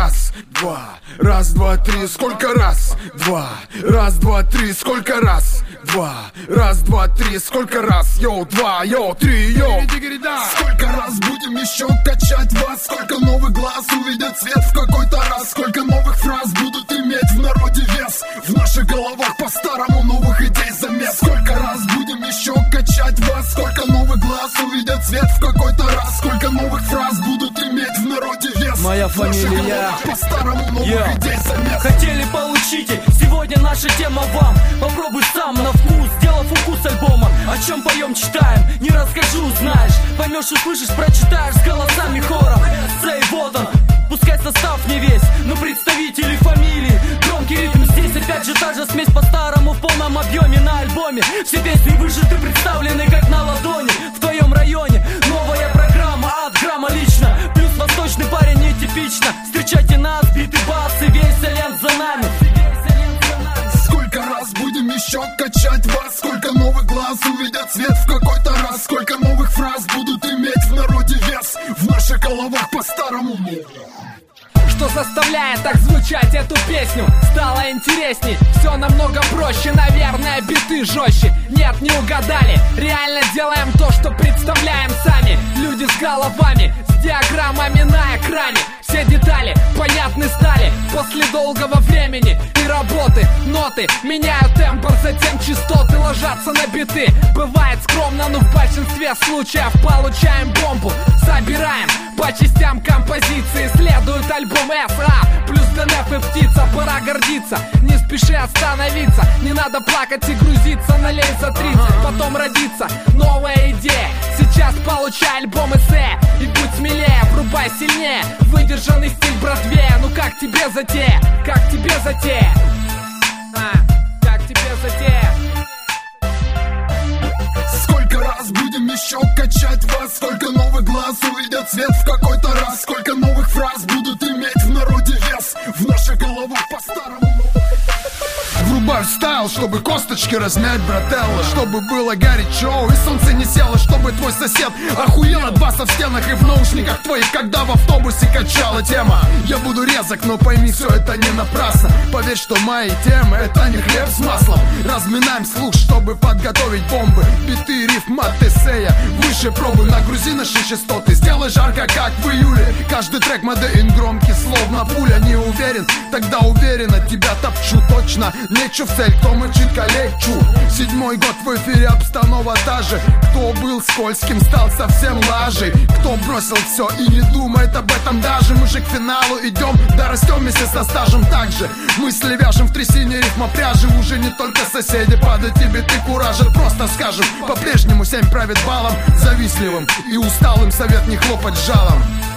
раз, два, раз, два, три, сколько раз, два, раз, два, три, сколько раз, два, раз, два, три, сколько раз, йоу, два, йоу, три, йоу. Сколько раз будем еще качать вас, сколько новых глаз увидят свет в какой-то раз, сколько новых фраз будут иметь в народе вес, в наших головах по-старому новых идей замес. Сколько раз будем еще качать вас, сколько новых глаз увидят свет в какой-то раз, сколько новых фраз будут иметь в народе вес. Моя фамилия по-старому новых идей замес. Хотели, получите, сегодня наша тема вам. Попробуй сам на вкус, сделав укус альбома. О чем поем, читаем, не расскажу, знаешь. Поймешь, услышишь, прочитаешь с голосами хором. Сэй, вот он, пускай состав не весь, но представители фамилии. Громкий ритм здесь, опять же та же смесь по-старому в полном объеме на альбоме. Все песни выжаты, представлены как на ладони. В твоем районе новая программа от грамма лично. Плюс восточный парень нетипично. Встречайте нас, биты, басы, весь альянс за нами. Сколько раз будем еще качать вас, сколько новых глаз увидят свет в какой-то раз, сколько новых фраз будут иметь в народе вес, в наших головах по-старому. Что заставляет так звучать эту песню? Стало интересней, все намного проще. Наверное, биты жестче. Нет, не угадали. Реально делаем то, что представляем сами. Люди с головами, с диаграммами на экране. Все детали понятны стали после долгого времени и работы. Ноты меняют тембр, затем частоты ложатся на биты. Бывает скромно, но в большинстве случаев получаем бомбу. Собираем по частям композиции. Следует альбом S.A. плюс ДНФ и птица. Пора гордиться, не спеши остановиться. Не надо плакать и грузиться, налей за 30. Потом родится новая идея. Сейчас получай альбом эссе и будь смелее, врубай сильнее. Выдержанный стиль Бродвея. Ну как тебе затея? Как тебе затея? Как тебе затея? Сколько раз будем еще качать вас, сколько новых глаз увидят свет в какой-то раз, сколько новых фраз будут иметь в народе вес, в наших головах по-старому. Врубаю стайл, чтобы косточки размять, брателло. Чтобы было горячо и солнце не село. Чтобы твой сосед охуел от баса в стенах и в наушниках твоих, когда в автобусе качала тема. Я буду резок, но пойми, все это не напрасно. Поверь, что мои темы — это не хлеб с маслом. Разминаем слух, чтобы подготовить бомбы. Биты, риф, мат, эссея. Выше пробы, нагрузи на 6 частоты. Сделай жарко, как в июле. Каждый трек модейн громкий, словно пуля. Не уверен, тогда уверенно тебя топчу точно. Нечу в цель, кто мочит колечу. 7-й год в эфире, обстанова та же. Кто был скользким, стал совсем лажей. Кто бросил все и не думает об этом даже. Мы же к финалу идем, да растем вместе со стажем также. Мысли вяжем в трясине рифма пряжи. Уже не только соседи падают, тебе ты куражат. Просто скажем, по-прежнему 7 правит балом. Завистливым и усталым совет не хлопать жалом.